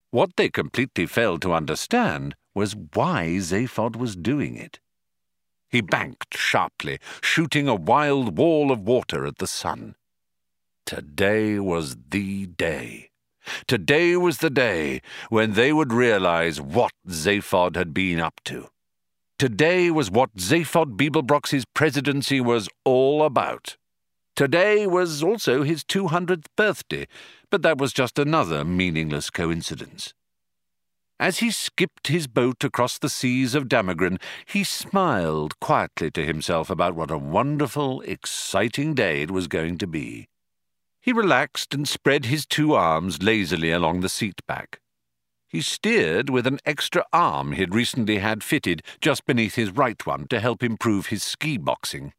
What they completely failed to understand was why Zaphod was doing it. He banked sharply, shooting a wild wall of water at the sun. Today was the day. Today was the day when they would realize what Zaphod had been up to. Today was what Zaphod Beeblebrox's presidency was all about. Today was also his 200th birthday, but that was just another meaningless coincidence. As he skipped his boat across the seas of Damagran, he smiled quietly to himself about what a wonderful, exciting day it was going to be. He relaxed and spread his two arms lazily along the seat back. He steered with an extra arm he'd recently had fitted just beneath his right one to help improve his ski boxing.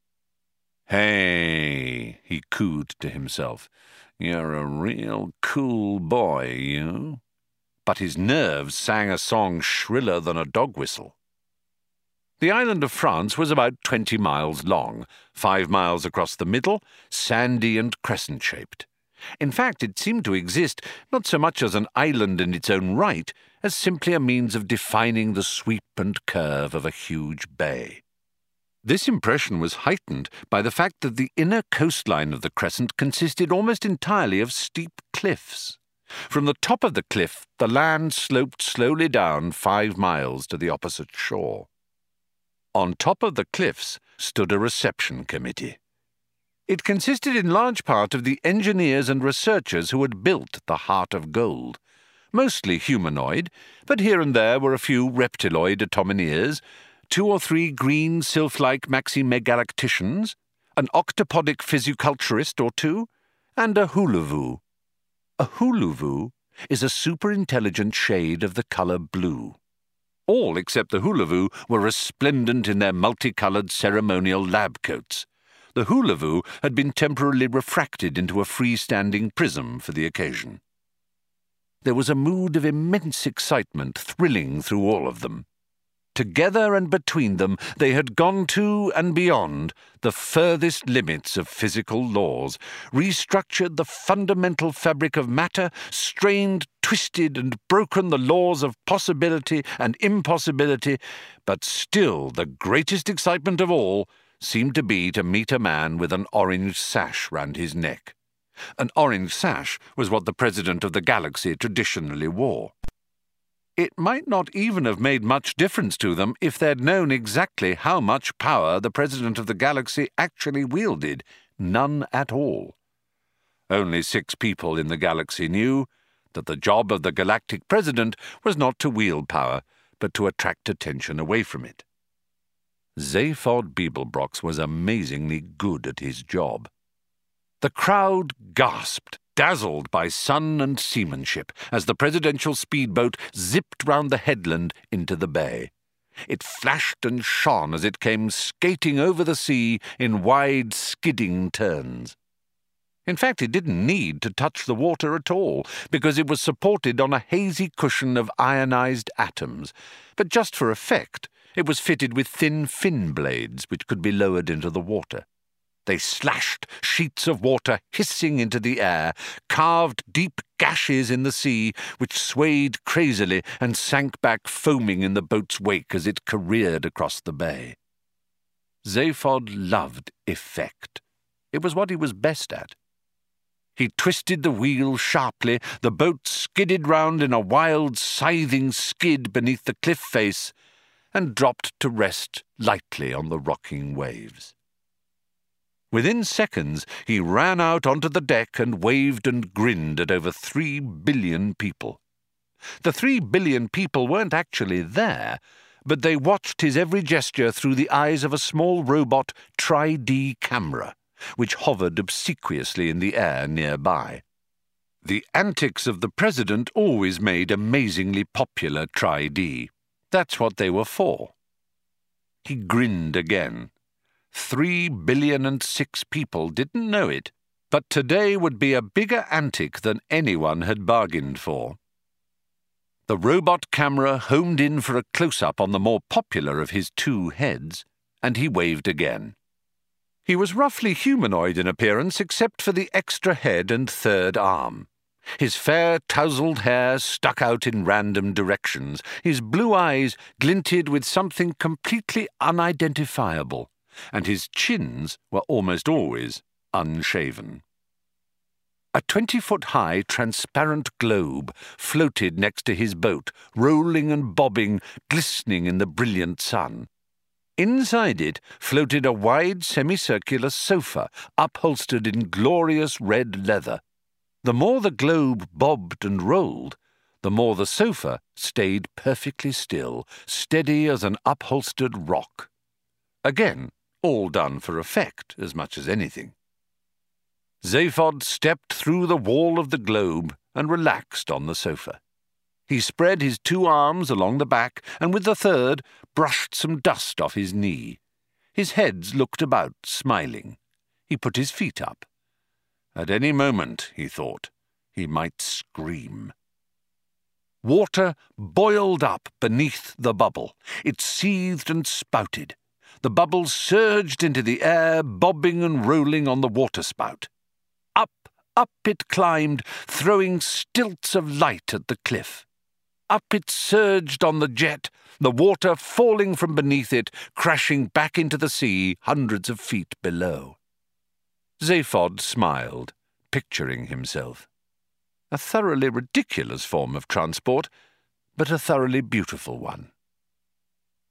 "Hey," he cooed to himself, "you're a real cool boy, you." But his nerves sang a song shriller than a dog whistle. The island of France was about 20 miles long, 5 miles across the middle, sandy and crescent-shaped. In fact, it seemed to exist not so much as an island in its own right, as simply a means of defining the sweep and curve of a huge bay. This impression was heightened by the fact that the inner coastline of the crescent consisted almost entirely of steep cliffs. From the top of the cliff, the land sloped slowly down 5 miles to the opposite shore. On top of the cliffs stood a reception committee. It consisted in large part of the engineers and researchers who had built the Heart of Gold, mostly humanoid, but here and there were a few reptiloid atomineers, 2 or 3 green sylph-like maximegalacticians, an octopodic physiculturist or two, and a hulavu. A hulavu is a super-intelligent shade of the colour blue. All except the hulavu were resplendent in their multicolored ceremonial lab coats. The hulavu had been temporarily refracted into a freestanding prism for the occasion. There was a mood of immense excitement thrilling through all of them. Together and between them, they had gone to and beyond the furthest limits of physical laws, restructured the fundamental fabric of matter, strained, twisted, and broken the laws of possibility and impossibility, but still the greatest excitement of all seemed to be to meet a man with an orange sash round his neck. An orange sash was what the President of the Galaxy traditionally wore. It might not even have made much difference to them if they'd known exactly how much power the President of the Galaxy actually wielded. None at all. Only 6 people in the galaxy knew that the job of the galactic president was not to wield power, but to attract attention away from it. Zaphod Beeblebrox was amazingly good at his job. The crowd gasped, dazzled by sun and seamanship, as the presidential speedboat zipped round the headland into the bay. It flashed and shone as it came skating over the sea in wide, skidding turns. In fact, it didn't need to touch the water at all, because it was supported on a hazy cushion of ionized atoms. But just for effect, it was fitted with thin fin blades which could be lowered into the water. They slashed sheets of water hissing into the air, carved deep gashes in the sea, which swayed crazily and sank back foaming in the boat's wake as it careered across the bay. Zaphod loved effect. It was what he was best at. He twisted the wheel sharply, the boat skidded round in a wild, scything skid beneath the cliff face, and dropped to rest lightly on the rocking waves. Within seconds, he ran out onto the deck and waved and grinned at over 3 billion people. The 3 billion people weren't actually there, but they watched his every gesture through the eyes of a small robot Tri-D camera, which hovered obsequiously in the air nearby. The antics of the president always made amazingly popular Tri-D. That's what they were for. He grinned again. 3,006,000,000 people didn't know it, but today would be a bigger antic than anyone had bargained for. The robot camera homed in for a close-up on the more popular of his 2 heads, and he waved again. He was roughly humanoid in appearance except for the extra head and 3rd arm. His fair tousled hair stuck out in random directions. His blue eyes glinted with something completely unidentifiable, and his chins were almost always unshaven. A 20-foot-high transparent globe floated next to his boat, rolling and bobbing, glistening in the brilliant sun. Inside it floated a wide semicircular sofa, upholstered in glorious red leather. The more the globe bobbed and rolled, the more the sofa stayed perfectly still, steady as an upholstered rock. Again, all done for effect as much as anything. Zaphod stepped through the wall of the globe and relaxed on the sofa. He spread his 2 arms along the back and with the third brushed some dust off his knee. His head looked about, smiling. He put his feet up. At any moment, he thought, he might scream. Water boiled up beneath the bubble. It seethed and spouted. The bubbles surged into the air, bobbing and rolling on the waterspout. Up it climbed, throwing stilts of light at the cliff. Up it surged on the jet, the water falling from beneath it, crashing back into the sea hundreds of feet below. Zaphod smiled, picturing himself. A thoroughly ridiculous form of transport, but a thoroughly beautiful one.